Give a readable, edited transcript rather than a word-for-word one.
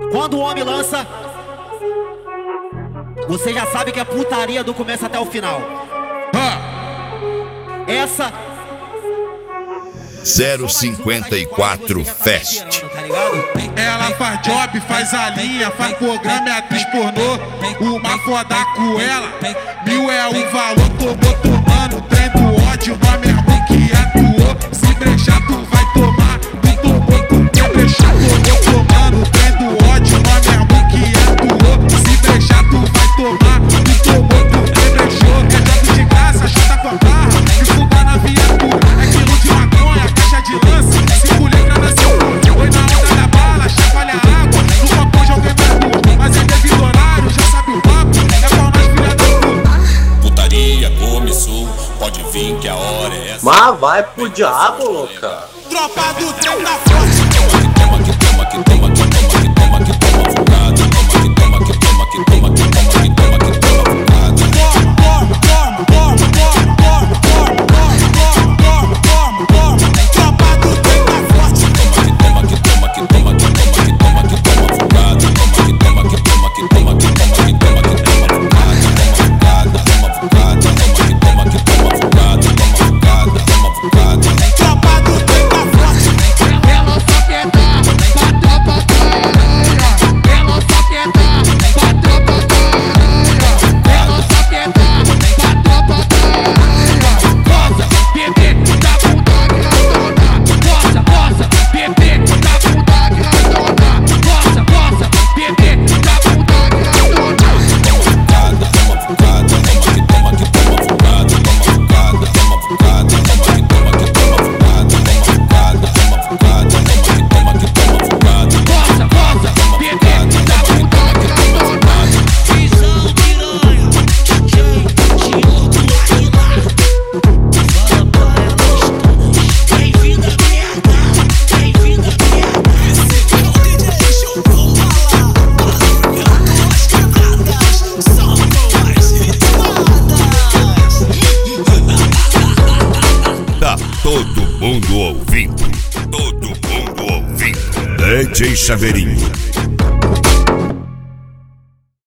Quando o homem lança, você já sabe que é putaria do começo até o final. Essa 054 Fest. Ela faz job, faz a linha, faz programa, é atriz pornô. Uma foda com ela, 1000 é o valor. Tomou tomando, trem do ódio, mas meu irmão que atuou. Se brechar tu vai tomar, tu tomou, tu quer brechar. Tomou tomando, trem do ódio, mas meu irmão que atuou. Se brechar tu vai tomar, tu tomou, tu quer brechou. É jogo de graça, chuta pra barra, e fuga na viatura. É quilo de maconha, caixa de lança, 5 letras na cintura. Foi na onda da bala, chacoalha água, no copo joguei na rua. Mas é devido horário, já sabe o papo, é pau nas filha da puta. Putaria começou, pode vir que a hora é essa. Mas vai pro diabo, louca. Tropa do trem da forte. Toma que toma que toma que toma que toma que toma fugada. Toma que toma que toma que toma que toma que toma que toma fugada. Tropa do trem da forte. Toma que toma que toma que toma que toma que toma fugada. Toma que toma que toma que toma que toma que toma que toma fugada. Toma fugada, toma que toma que toma fugada. Toma fugada, toma fugada. Tropa do trem da forte. Ela só quer dar pra tropa da ela só quer dar pra tropa da ela só quer dar pra tropa da Goza, bebê, da bunda grandona. Goza, bebê, da bunda grandona. Goza, bebê, da bunda grandona. Toma fugada, toma que toma que toma fugada. Toma fugada, toma fugada, toma que toma que toma fugada. Toma fugada, toma fugada, toma que toma que toma fugada. Goza, bebê, da bunda grandona. Visão piranha, DJ Diogo Aguilar. Fala pra elas todas, bem-vinda merda, bem-vinda merda. Esse é o DJ Chupão Bala, barulhando as quebradas, salvam as ritmadas. Tá todo mundo ouvindo. Todo mundo ouvindo. DJ Chaveirinho.